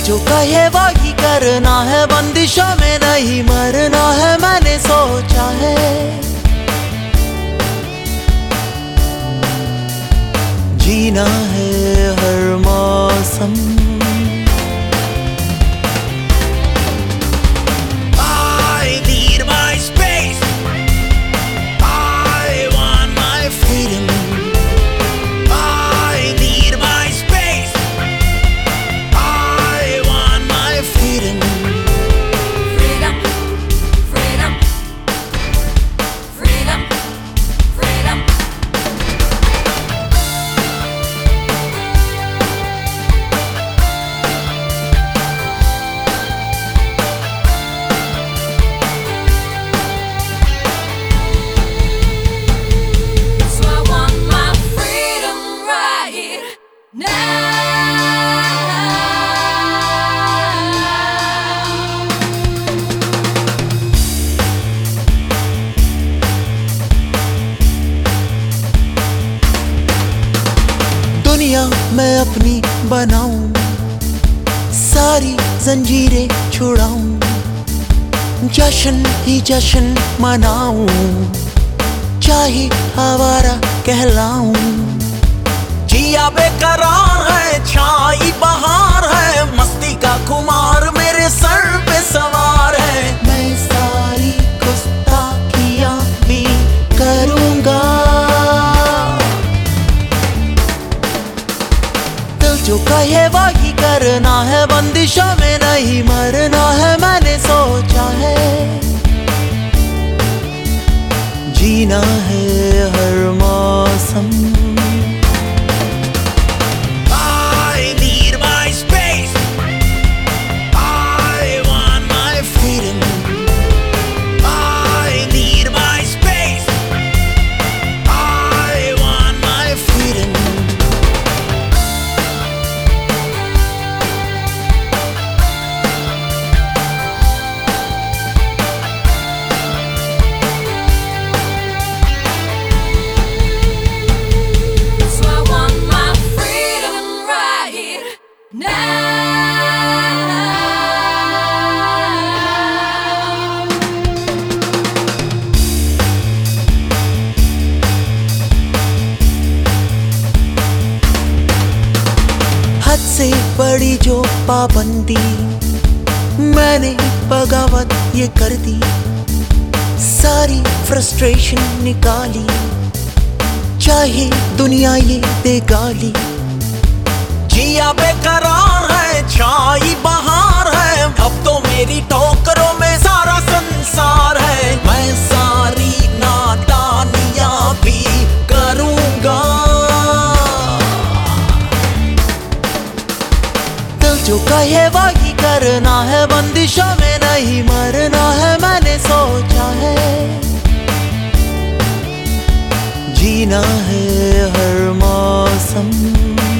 जो कहे वही करना है, बंदिशों में नहीं मरना है, मैंने सोचा है। जीना है हर मौसम। दुनिया मैं अपनी बनाऊं, सारी जंजीरें छुड़ाऊं, जश्न ही जश्न मनाऊं, चाहे आवारा कहलाऊं। जिया बेकरार है, छाई बहार है, मस्ती का खुमार मेरे सर पे सवार है। मैं सारी गुस्ताखियां भी करूंगा, जो कहे वही करना है, बंदिशों में नहीं मरना है, मैंने सोचा है। जीना है हर मौसम। हद से बड़ी जो पाबंदी, मैंने बगावत ये कर दी, सारी फ्रस्ट्रेशन निकाली, चाहे दुनिया ये दे गाली। जिया बेकरार है, छाई बहार है, अब तो मेरी ठोकरों में सारा संसार है। मैं सारी नादानियां भी करूंगा, जो कहे वही करना है, बंदिशों में नहीं मरना है, मैंने सोचा है। जीना है हर मौसम।